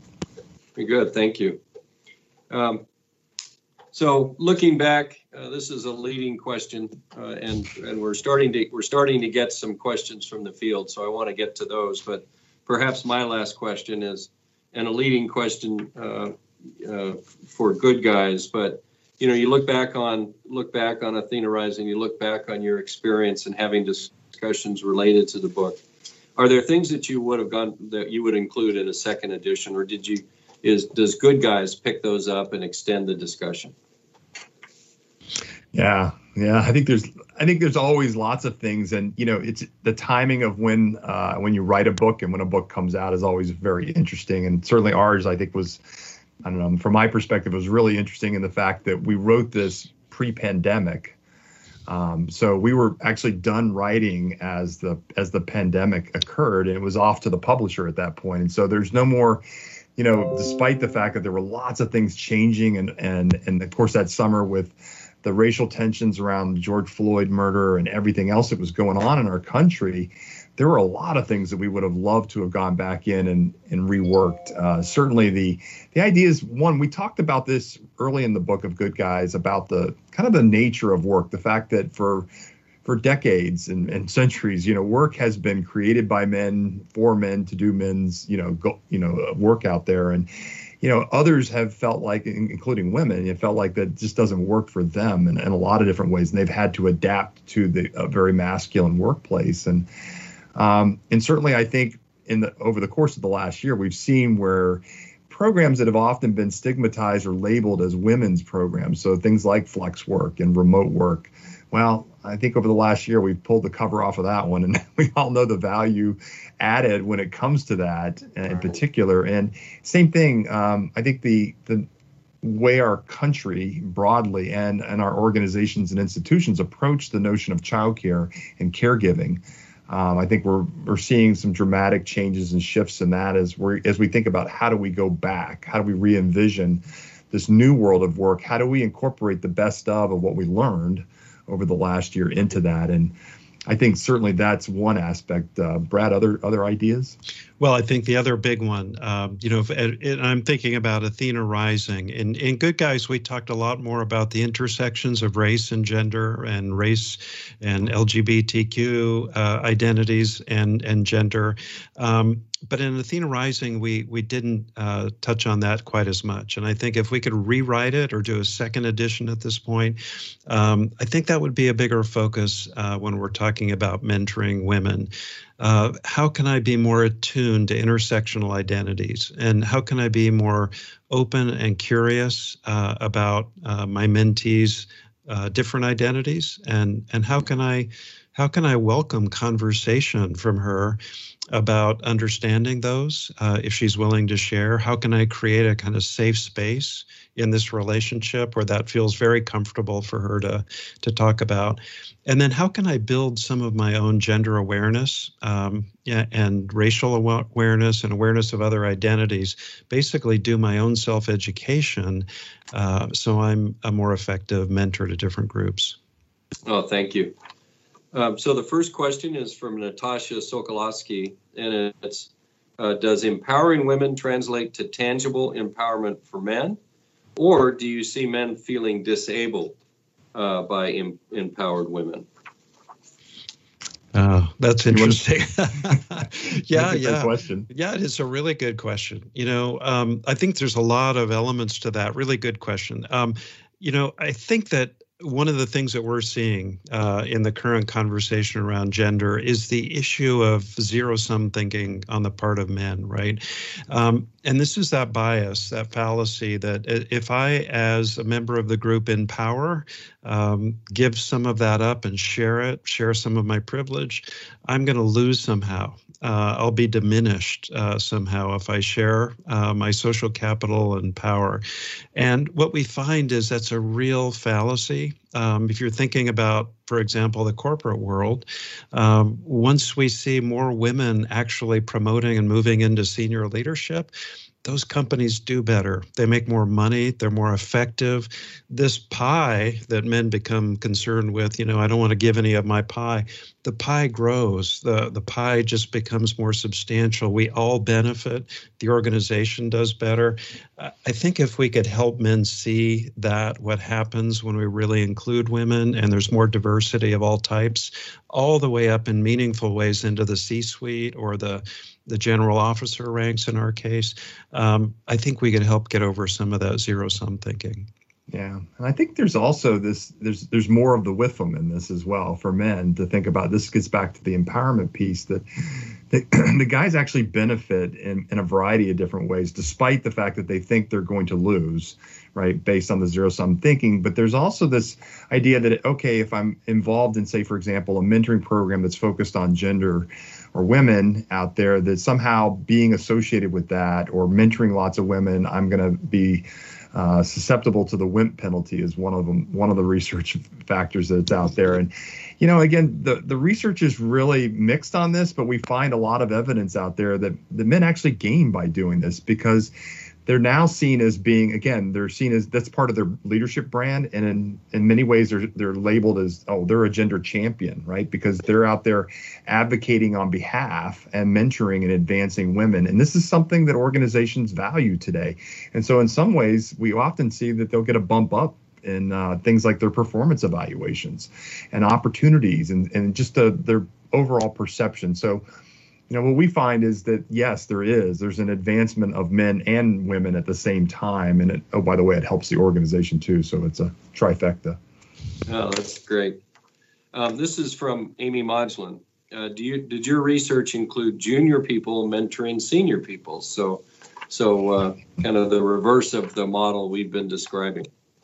Very good, thank you. Um, So looking back, uh, this is a leading question, uh, and and we're starting to we're starting to get some questions from the field. So I want to get to those, but perhaps my last question is, and a leading question uh, uh, for Good Guys. But you know, you look back on look back on Athena Rising, you look back on your experience and having discussions related to the book. Are there things that you would have gone that you would include in a second edition, or did you? Is does Good Guys pick those up and extend the discussion? Yeah, yeah. I think there's, I think there's always lots of things, and you know, it's the timing of when, uh, when you write a book and when a book comes out is always very interesting. And certainly ours, I think, was, I don't know, from my perspective, was really interesting in the fact that we wrote this pre-pandemic. Um, so we were actually done writing as the as the pandemic occurred, and it was off to the publisher at that point. And so there's no more. You know, despite the fact that there were lots of things changing, and and and of course that summer with the racial tensions around the George Floyd murder and everything else that was going on in our country, there were a lot of things that we would have loved to have gone back in and and reworked. Uh, certainly the the idea is, one, we talked about this early in the book of Good Guys about the kind of the nature of work, the fact that for For decades and, and centuries, you know, work has been created by men for men to do men's, you know, go, you know, work out there, and you know, others have felt like, including women, it felt like that just doesn't work for them in, in a lot of different ways. And they've had to adapt to the a very masculine workplace. And um, and certainly I think in the over the course of the last year, we've seen where programs that have often been stigmatized or labeled as women's programs, so things like flex work and remote work, well, I think over the last year, we've pulled the cover off of that one, and we all know the value added when it comes to that in particular. And same thing, um, I think the the way our country broadly and, and our organizations and institutions approach the notion of childcare and caregiving, um, I think we're we're seeing some dramatic changes and shifts in that as we as we think about how do we go back, how do we re-envision this new world of work, how do we incorporate the best of of what we learned over the last year into that. And I think certainly that's one aspect. Uh, Brad, other other ideas? Well, I think the other big one, um, you know, if, and I'm thinking about Athena Rising. In, in Good Guys, we talked a lot more about the intersections of race and gender and race and L G B T Q uh, identities and, and gender. Um, but in Athena Rising, we we didn't uh, touch on that quite as much. And I think if we could rewrite it or do a second edition at this point, um, I think that would be a bigger focus uh, when we're talking about mentoring women. Uh, how can I be more attuned to intersectional identities? And how can I be more open and curious uh, about uh, my mentees' uh, different identities? And and how can I how can I welcome conversation from her about understanding those, uh, if she's willing to share? How can I create a kind of safe space in this relationship where that feels very comfortable for her to, to talk about? And then how can I build some of my own gender awareness um, yeah, and racial awareness and awareness of other identities, basically do my own self-education uh, so I'm a more effective mentor to different groups? Oh, thank you. Um, so the first question is from Natasha Sokolowski, and it's, uh, does empowering women translate to tangible empowerment for men, or do you see men feeling disabled uh, by em- empowered women? Oh, that's interesting. yeah, that's a yeah. question. Yeah, it is a really good question. You know, um, I think there's a lot of elements to that. Really good question. Um, you know, I think that one of the things that we're seeing uh, in the current conversation around gender is the issue of zero-sum thinking on the part of men, right? Um, and this is that bias, that fallacy that if I, as a member of the group in power, um, give some of that up and share it, share some of my privilege, I'm going to lose somehow. Uh, I'll be diminished uh, somehow if I share uh, my social capital and power. And what we find is that's a real fallacy. Um, if you're thinking about, for example, the corporate world, um, once we see more women actually promoting and moving into senior leadership, those companies do better. They make more money. They're more effective. This pie that men become concerned with, you know, I don't want to give any of my pie. The pie grows. The, the pie just becomes more substantial. We all benefit. The organization does better. I think if we could help men see that, what happens when we really include women and there's more diversity of all types, all the way up in meaningful ways into the C-suite or the the general officer ranks in our case, um, I think we could help get over some of that zero-sum thinking. Yeah, and I think there's also this, there's there's more of the with them in this as well for men to think about. This gets back to the empowerment piece that the, the guys actually benefit in, in a variety of different ways, despite the fact that they think they're going to lose, right, based on the zero-sum thinking. But there's also this idea that, okay, if I'm involved in, say, for example, a mentoring program that's focused on gender or women out there, that somehow being associated with that or mentoring lots of women, I'm going to be Uh, susceptible to the WIMP penalty is one of them, one of the research factors that's out there. And, you know, again, the, the research is really mixed on this, but we find a lot of evidence out there that the men actually gain by doing this because they're now seen as being, again, they're seen as that's part of their leadership brand. And in, in many ways, they're, they're labeled as, oh, they're a gender champion, right? Because they're out there advocating on behalf and mentoring and advancing women. And this is something that organizations value today. And so in some ways, we often see that they'll get a bump up in uh, things like their performance evaluations and opportunities and, and just the, their overall perception. So You know, what we find is that, yes, there is. There's an advancement of men and women at the same time. And it, oh, by the way, it helps the organization too. So it's a trifecta. Oh, that's great. Um, this is from Amy Modglin. Uh, do you did your research include junior people mentoring senior people? So, so uh, kind of the reverse of the model we've been describing.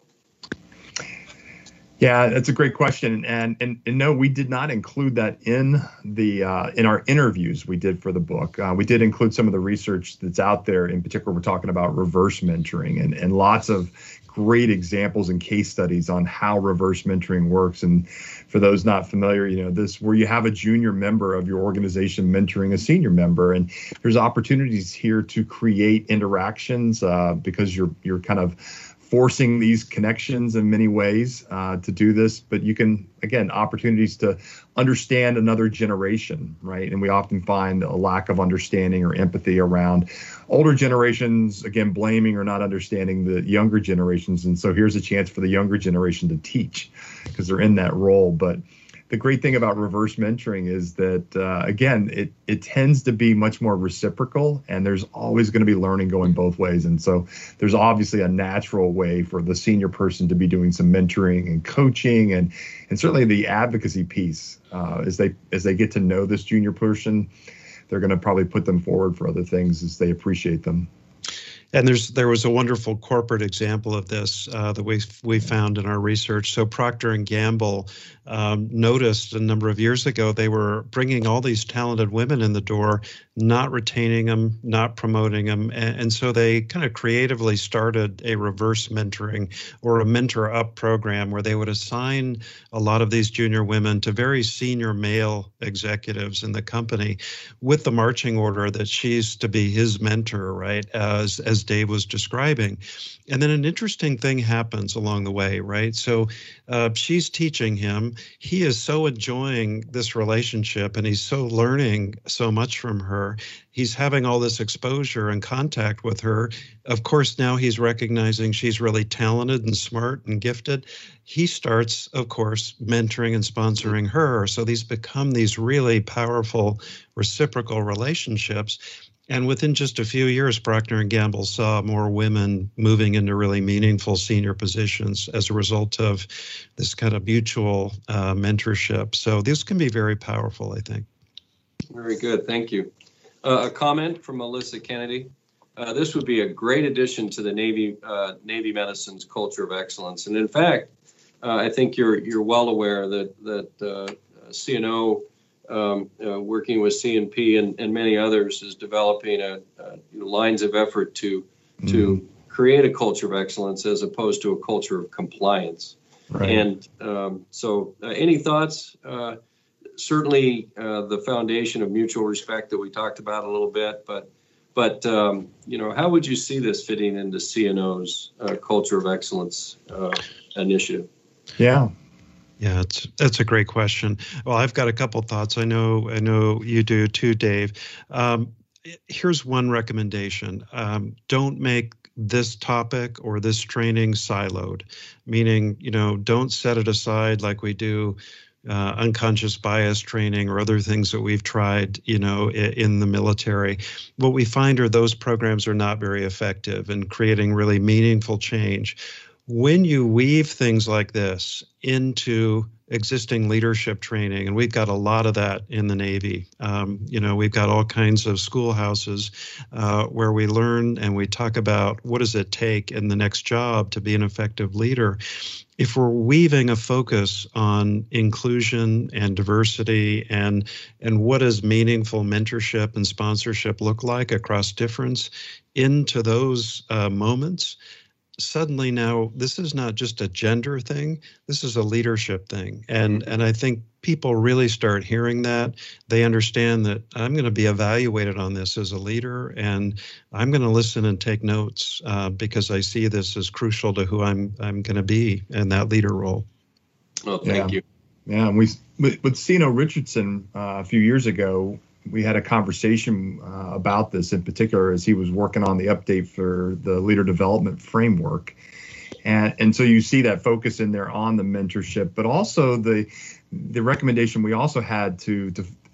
Yeah, that's a great question, and and, and no, we did not include that in the uh, in our interviews we did for the book. Uh, we did include some of the research that's out there. In particular, we're talking about reverse mentoring and and lots of great examples and case studies on how reverse mentoring works. And for those not familiar, you know, this where you have a junior member of your organization mentoring a senior member, and there's opportunities here to create interactions uh, because you're you're kind of forcing these connections in many ways uh, to do this, but you can, again, opportunities to understand another generation, right? And we often find a lack of understanding or empathy around older generations, again, blaming or not understanding the younger generations. And so here's a chance for the younger generation to teach because they're in that role. But the great thing about reverse mentoring is that, uh, again, it it tends to be much more reciprocal, and there's always going to be learning going both ways. And so there's obviously a natural way for the senior person to be doing some mentoring and coaching, and and certainly the advocacy piece uh, as they as they get to know this junior person, they're going to probably put them forward for other things as they appreciate them. And there's there was a wonderful corporate example of this uh, that we we found in our research. So Procter and Gamble um, noticed a number of years ago they were bringing all these talented women in the door, not retaining them, not promoting them, and, and so they kind of creatively started a reverse mentoring or a mentor up program where they would assign a lot of these junior women to very senior male executives in the company, with the marching order that she's to be his mentor, right? As as Dave was describing. And then an interesting thing happens along the way, right? So uh, she's teaching him. He is so enjoying this relationship and he's so learning so much from her. He's having all this exposure and contact with her. Of course, now he's recognizing she's really talented and smart and gifted. He starts, of course, mentoring and sponsoring her. So these become these really powerful reciprocal relationships. And within just a few years, Procter and Gamble saw more women moving into really meaningful senior positions as a result of this kind of mutual uh, mentorship. So this can be very powerful, I think. Very good. Thank you. Uh, a comment from Melissa Kennedy. Uh, this would be a great addition to the Navy uh, Navy Medicine's culture of excellence. And in fact, uh, I think you're you're well aware that that uh, C N O, um, uh, working with C N P and, and many others, is developing a, a you know, lines of effort to mm-hmm. to create a culture of excellence as opposed to a culture of compliance. Right. And um, so, uh, any thoughts? Uh, certainly, uh, the foundation of mutual respect that we talked about a little bit, but. But, um, you know, how would you see this fitting into C N O's uh, culture of excellence uh, initiative? Yeah. Yeah, it's that's a great question. Well, I've got a couple thoughts. I know I know you do too, Dave. Um, here's one recommendation. Um, don't make this topic or this training siloed, meaning, you know, don't set it aside like we do Uh, unconscious bias training or other things that we've tried, you know, in, in the military. What we find are those programs are not very effective in creating really meaningful change. When you weave things like this into existing leadership training, and we've got a lot of that in the Navy. Um, you know, we've got all kinds of schoolhouses uh, where we learn and we talk about what does it take in the next job to be an effective leader. If we're weaving a focus on inclusion and diversity and and what does meaningful mentorship and sponsorship look like across difference into those uh, moments, suddenly now this is not just a gender thing, this is a leadership thing. And mm-hmm. and I think people really start hearing that. They understand that I'm going to be evaluated on this as a leader, and I'm going to listen and take notes uh, because I see this as crucial to who I'm I'm going to be in that leader role. Well, thank yeah. you. Yeah, and we with, with C N O Richardson uh, a few years ago, we had a conversation uh, about this in particular as he was working on the update for the leader development framework. And and so you see that focus in there on the mentorship, but also the the recommendation we also had to to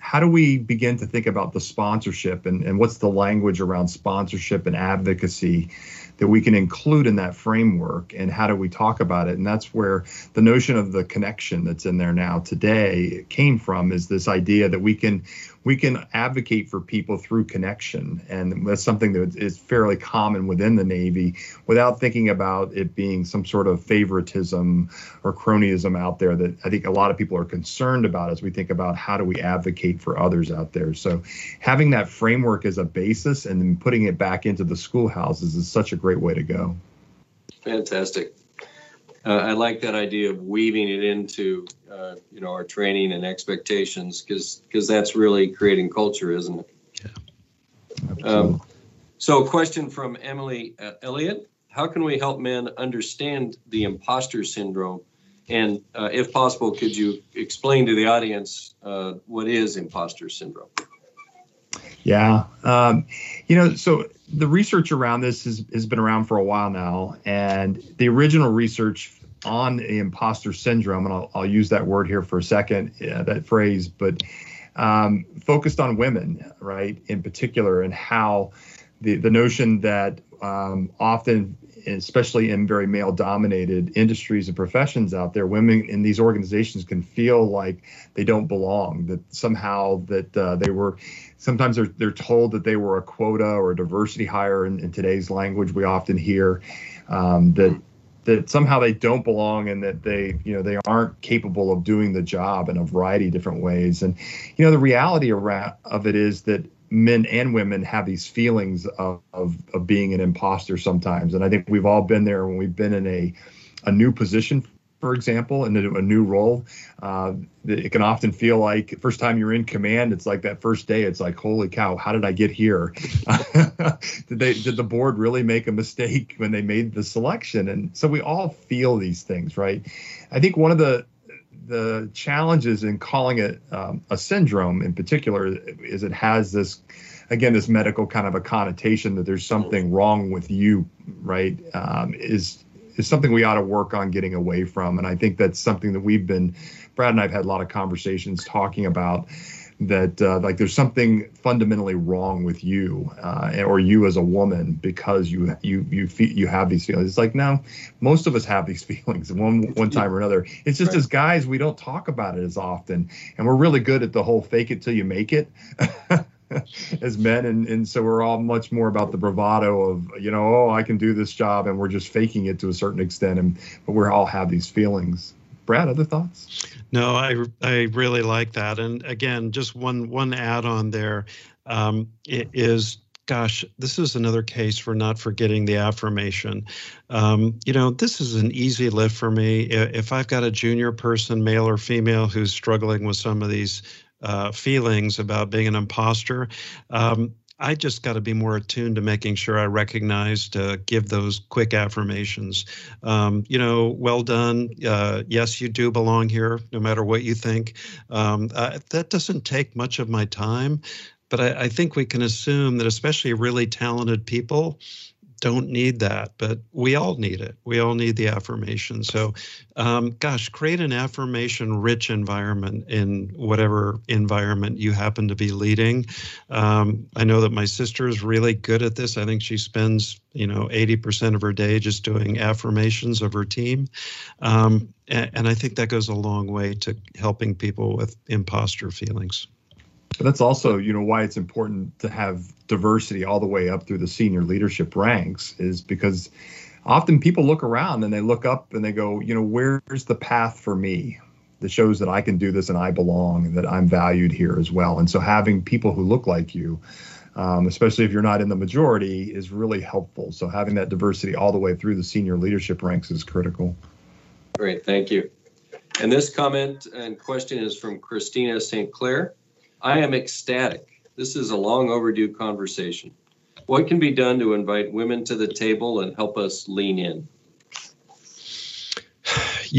how do we begin to think about the sponsorship and, and what's the language around sponsorship and advocacy that we can include in that framework, and how do we talk about it? And that's where the notion of the connection that's in there now today came from, is this idea that we can we can advocate for people through connection. And that's something that is fairly common within the Navy, without thinking about it being some sort of favoritism or cronyism out there that I think a lot of people are concerned about as we think about how do we advocate for others out there. So having that framework as a basis and then putting it back into the schoolhouses is such a great way to go. Fantastic. Uh, I like that idea of weaving it into, uh, you know, our training and expectations, because because that's really creating culture, isn't it? Yeah. Um, so, a question from Emily uh, Elliott: how can we help men understand the imposter syndrome? And, uh, if possible, could you explain to the audience uh, what is imposter syndrome? Yeah, um, you know, so the research around this has, has been around for a while now, and the original research on the imposter syndrome, and I'll, I'll use that word here for a second, yeah, that phrase, but um, focused on women, right, in particular, and how the, the notion that um, often, especially in very male-dominated industries and professions out there, women in these organizations can feel like they don't belong, that somehow that uh, they were, sometimes they're, they're told that they were a quota or a diversity hire in, in today's language. We often hear um, that that somehow they don't belong, and that they, you know, they aren't capable of doing the job in a variety of different ways. And, you know, the reality around, of it is that men and women have these feelings of, of, of being an imposter sometimes. And I think we've all been there when we've been in a, a new position, for example, in a, a new role. Uh, it can often feel like first time you're in command, it's like that first day, it's like, holy cow, how did I get here? did they, did the board really make a mistake when they made the selection? And so we all feel these things, right? I think one of the The challenges in calling it um, a syndrome in particular is it has this, again, this medical kind of a connotation that there's something wrong with you, right? Um, is is something we ought to work on getting away from. And I think that's something that we've been, Brad and I have had a lot of conversations talking about, that uh, like there's something fundamentally wrong with you uh, or you as a woman because you you you fe- you have these feelings. It's like, no, most of us have these feelings one one time or another. It's just, right, as guys, we don't talk about it as often, and we're really good at the whole fake it till you make it as men, and and so we're all much more about the bravado of, you know, oh, I can do this job, and we're just faking it to a certain extent, and but we all have these feelings. Brad, other thoughts? No, I I really like that. And again, just one one add-on there um, it is, gosh, this is another case for not forgetting the affirmation. Um, you know, this is an easy lift for me. If I've got a junior person, male or female, who's struggling with some of these uh, feelings about being an imposter, um, I just got to be more attuned to making sure I recognize to give those quick affirmations. Um, you know, well done. Uh, yes, you do belong here, no matter what you think. Um, uh, that doesn't take much of my time, but I, I think we can assume that especially really talented people don't need that, but we all need it. We all need the affirmation. So, um, gosh, create an affirmation-rich environment in whatever environment you happen to be leading. Um, I know that my sister is really good at this. I think she spends, you know, eighty percent of her day just doing affirmations of her team. Um, and, and I think that goes a long way to helping people with imposter feelings. But that's also, you know, why it's important to have diversity all the way up through the senior leadership ranks, is because often people look around and they look up and they go, you know, where's the path for me that shows that I can do this and I belong and that I'm valued here as well. And so having people who look like you, um, especially if you're not in the majority, is really helpful. So having that diversity all the way through the senior leadership ranks is critical. Great, thank you. And this comment and question is from Christina Saint Clair. I am ecstatic. This is a long overdue conversation. What can be done to invite women to the table and help us lean in? Yeah,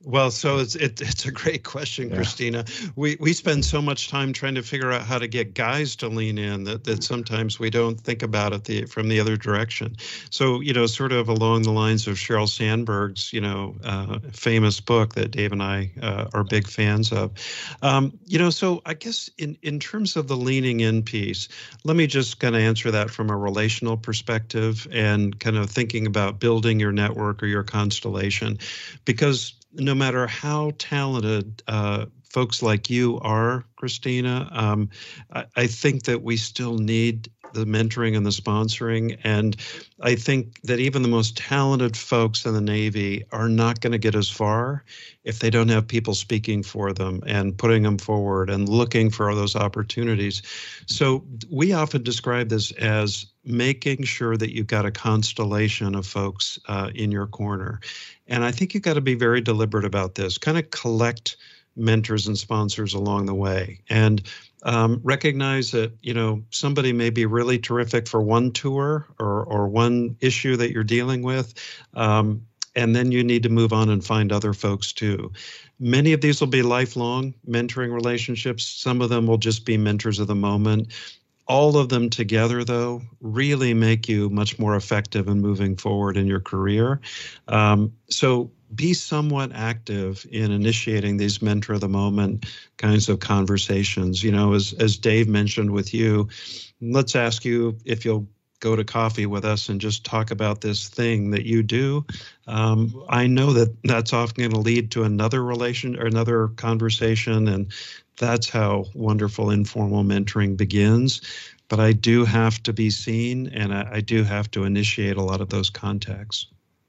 Well, so it's it, it's a great question, yeah. Christina. We we spend so much time trying to figure out how to get guys to lean in that, that sometimes we don't think about it the, from the other direction. So, you know, sort of along the lines of Sheryl Sandberg's, you know, uh, famous book that Dave and I uh, are big fans of. Um, you know, so I guess in, in terms of the leaning in piece, let me just kind of answer that from a relational perspective and kind of thinking about building your network or your constellation, because no matter how talented uh, folks like you are, Christina, um, I, I think that we still need the mentoring and the sponsoring. And I think that even the most talented folks in the Navy are not going to get as far if they don't have people speaking for them and putting them forward and looking for those opportunities. So we often describe this as making sure that you've got a constellation of folks uh, in your corner. And I think you've got to be very deliberate about this, kind of collect mentors and sponsors along the way, and um, recognize that, you know, somebody may be really terrific for one tour or, or one issue that you're dealing with. Um, and then you need to move on and find other folks too. Many of these will be lifelong mentoring relationships. Some of them will just be mentors of the moment. All of them together, though, really make you much more effective in moving forward in your career. Um, so be somewhat active in initiating these mentor of the moment kinds of conversations. You know, as as Dave mentioned with you, let's ask you if you'll go to coffee with us and just talk about this thing that you do. Um, I know that that's often going to lead to another relation or another conversation, and that's how wonderful informal mentoring begins. But I do have to be seen, and I, I do have to initiate a lot of those contacts.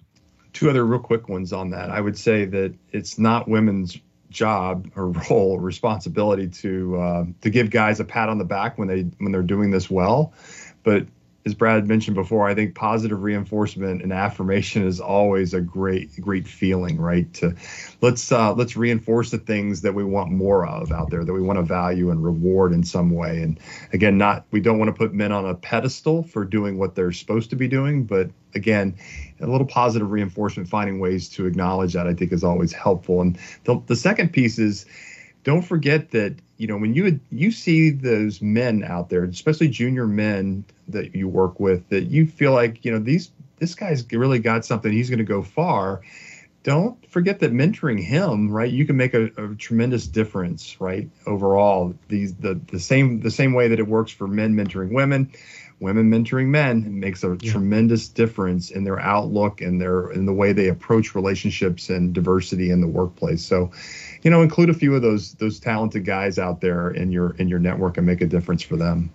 Two other real quick ones on that. I would say that it's not women's job or role or responsibility to uh, to give guys a pat on the back when they when they're doing this well, but as Brad mentioned before, I think positive reinforcement and affirmation is always a great, great feeling, right? To let's uh, let's reinforce the things that we want more of out there, that we want to value and reward in some way. And again, not we don't want to put men on a pedestal for doing what they're supposed to be doing, but again, a little positive reinforcement, finding ways to acknowledge that, I think is always helpful. And the, the second piece is, don't forget that, you know, when you you see those men out there, especially junior men that you work with, that you feel like, you know, these this guy's really got something, he's going to go far. Don't forget that mentoring him, right, you can make a, a tremendous difference, right, overall. These the the same the same way that it works for men mentoring women, women mentoring men, it makes a yeah. tremendous difference in their outlook and their in the way they approach relationships and diversity in the workplace. So, you know, include a few of those those talented guys out there in your in your network and make a difference for them.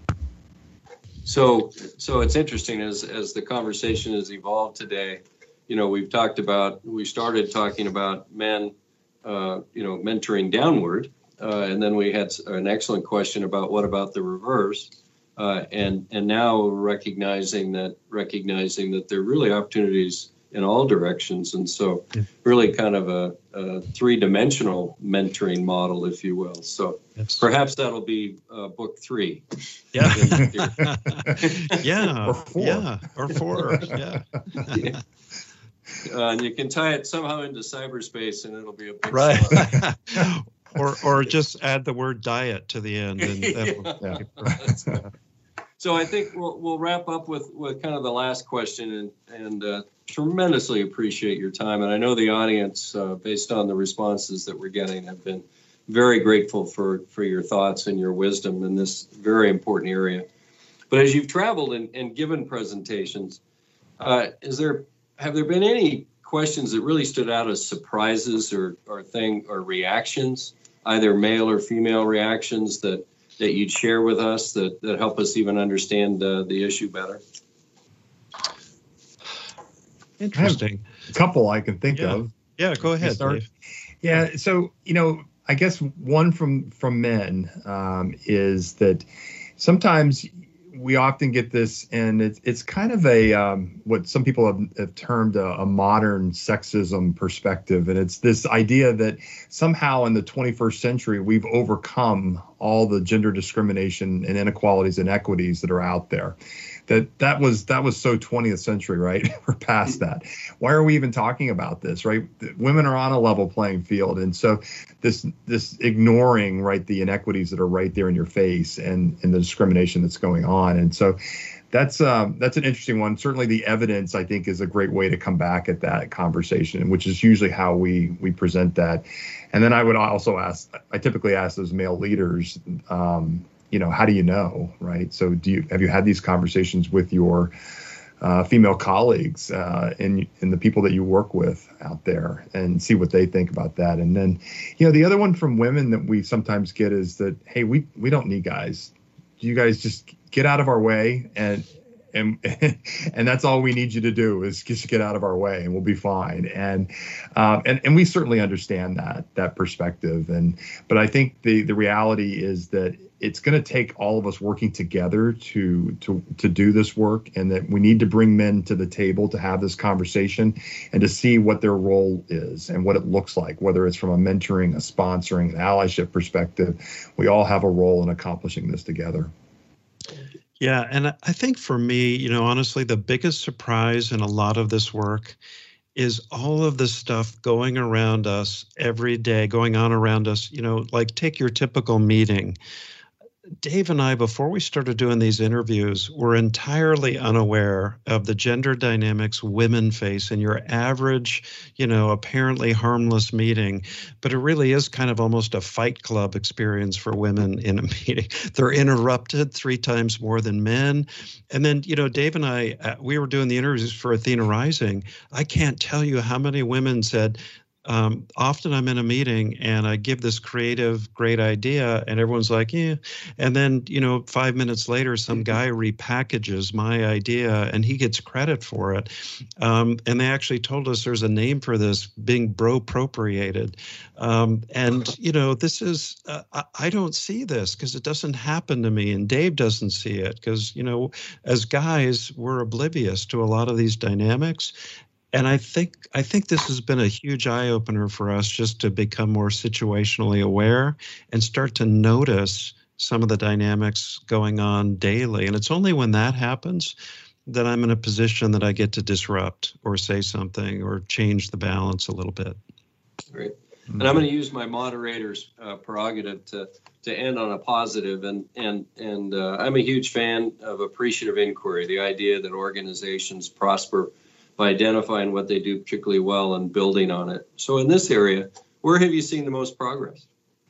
So, so it's interesting as as the conversation has evolved today. You know, we've talked about we started talking about men, uh, you know, mentoring downward, uh, and then we had an excellent question about what about the reverse, uh, and and now recognizing that recognizing that there are really opportunities in all directions. And so really kind of a, a three-dimensional mentoring model, if you will. So yes. Perhaps that'll be uh, book three. Yeah. yeah. Or four. Yeah. Or four. Yeah. yeah. Uh, and you can tie it somehow into cyberspace and it'll be a big right. or or just add the word diet to the end. And yeah. Yeah. So I think we'll we'll wrap up with, with kind of the last question, and and uh, tremendously appreciate your time. And I know the audience, uh, based on the responses that we're getting, have been very grateful for, for your thoughts and your wisdom in this very important area. But as you've traveled and, and given presentations, uh, is there have there been any questions that really stood out as surprises or or thing or reactions, either male or female reactions that that you'd share with us that, that help us even understand uh, the issue better? Interesting. A couple I can think yeah. of. Yeah, go ahead, Dave. Yeah, so, you know, I guess one from, from men um, is that sometimes we often get this, and it's, it's kind of a, um, what some people have, have termed a, a modern sexism perspective. And it's this idea that somehow in the twenty-first century, we've overcome all the gender discrimination and inequalities and equities that are out there. That that was that was so twentieth century, right? We're past that. Why are we even talking about this, right? Women are on a level playing field, and so this this ignoring, right, the inequities that are right there in your face, and and the discrimination that's going on, and so that's um, that's an interesting one. Certainly, the evidence, I think, is a great way to come back at that conversation, which is usually how we we present that. And then I would also ask, I typically ask those male leaders, um, you know, how do you know, right? So do you have you had these conversations with your uh, female colleagues uh, and and the people that you work with out there, and see what they think about that? And then, you know, the other one from women that we sometimes get is that, hey, we we don't need guys. You guys just get out of our way, and and and that's all we need you to do is just get out of our way, and we'll be fine. And um, and and we certainly understand that that perspective. And but I think the the reality is that it's going to take all of us working together to to to do this work, and that we need to bring men to the table to have this conversation and to see what their role is and what it looks like, whether it's from a mentoring, a sponsoring, an allyship perspective. We all have a role in accomplishing this together. Yeah, and I think for me, you know, honestly, the biggest surprise in a lot of this work is all of the stuff going around us every day, going on around us. You know, like take your typical meeting. Dave and I, before we started doing these interviews, were entirely unaware of the gender dynamics women face in your average, you know, apparently harmless meeting. But it really is kind of almost a fight club experience for women in a meeting. They're interrupted three times more than men. And then, you know, Dave and I, uh, we were doing the interviews for Athena Rising. I can't tell you how many women said, Um, often I'm in a meeting and I give this creative, great idea, and everyone's like, yeah. And then, you know, five minutes later, some guy repackages my idea and he gets credit for it. Um, and they actually told us there's a name for this, being bro-appropriated. Um, and, you know, this is, uh, I, I don't see this because it doesn't happen to me, and Dave doesn't see it because, you know, as guys, we're oblivious to a lot of these dynamics. And I think I think this has been a huge eye-opener for us, just to become more situationally aware and start to notice some of the dynamics going on daily. And it's only when that happens that I'm in a position that I get to disrupt or say something or change the balance a little bit. Great. And I'm going to use my moderator's uh, prerogative to to end on a positive. And and and uh, I'm a huge fan of appreciative inquiry, the idea that organizations prosper by identifying what they do particularly well and building on it. So in this area, where have you seen the most progress?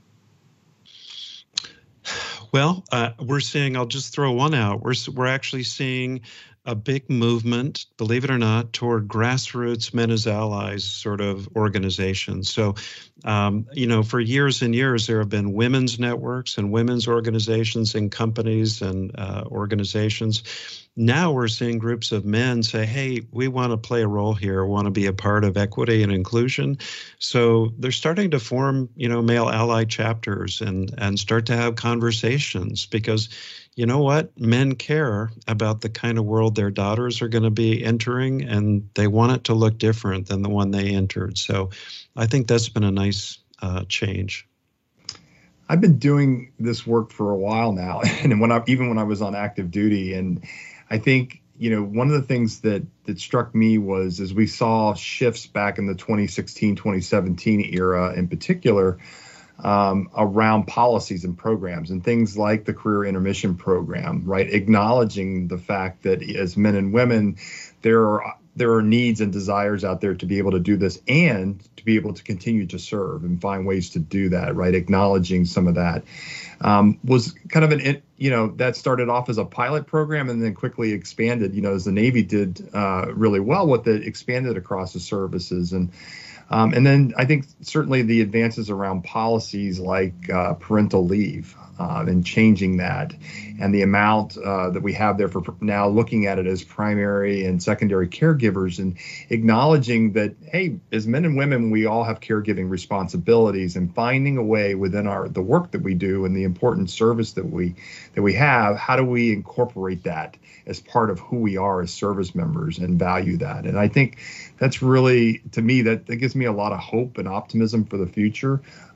Well, uh, we're seeing, I'll just throw one out. We're, we're actually seeing a big movement, believe it or not, toward grassroots men as allies sort of organizations. So, um, you know, for years and years, there have been women's networks and women's organizations and companies and uh, organizations. Now we're seeing groups of men say, hey, we want to play a role here, want to be a part of equity and inclusion. So they're starting to form, you know, male ally chapters and, and start to have conversations because, you know what, men care about the kind of world their daughters are going to be entering, and they want it to look different than the one they entered. So I think that's been a nice uh, change. I've been doing this work for a while now, and when I, even when I was on active duty, and I think, you know, one of the things that that struck me was as we saw shifts back in the twenty sixteen, twenty seventeen era in particular um, around policies and programs and things like the career intermission program, right? Acknowledging the fact that as men and women, there are there are needs and desires out there to be able to do this and to be able to continue to serve and find ways to do that, right? Acknowledging some of that um, was kind of an, you know, that started off as a pilot program and then quickly expanded, you know, as the Navy did uh, really well with it, expanded across the services. And um, and then I think certainly the advances around policies like uh, parental leave uh, and changing that, and the amount uh, that we have there for now looking at it as primary and secondary caregivers, and acknowledging that, hey, as men and women, we all have caregiving responsibilities, and finding a way within our the work that we do and the important service that we that we have, how do we incorporate that as part of who we are as service members and value that? And I think that's really, to me, that, that gives me a lot of hope and optimism for the future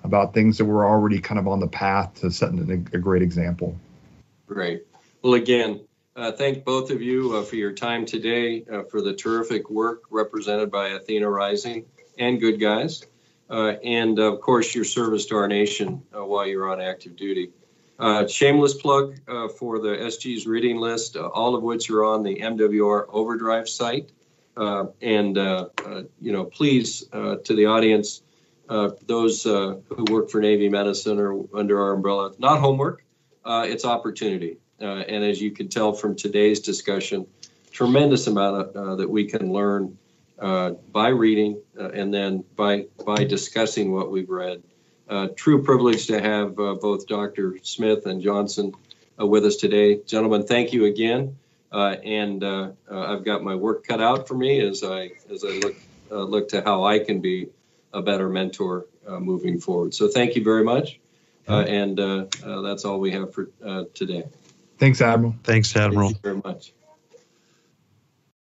about things that we're already kind of on the path to setting a, a great example. Great. Well, again, uh, thank both of you uh, for your time today, uh, for the terrific work represented by Athena Rising and Good Guys, uh, and of course your service to our nation uh, while you're on active duty. Uh, shameless plug uh, for the S G's reading list, uh, all of which are on the M W R Overdrive site. Uh, and, uh, uh, you know, please, uh, to the audience, uh, those uh, who work for Navy Medicine or under our umbrella, not homework, uh, it's opportunity. Uh, and as you can tell from today's discussion, tremendous amount of, uh, that we can learn uh, by reading uh, and then by, by discussing what we've read. Uh, true privilege to have uh, both Doctor Smith and Johnson uh, with us today. Gentlemen, thank you again. Uh, and uh, uh, I've got my work cut out for me as I as I look uh, look to how I can be a better mentor uh, moving forward. So thank you very much. Uh, and uh, uh, that's all we have for uh, today. Thanks, Admiral. Thanks, Admiral. Thank you very much.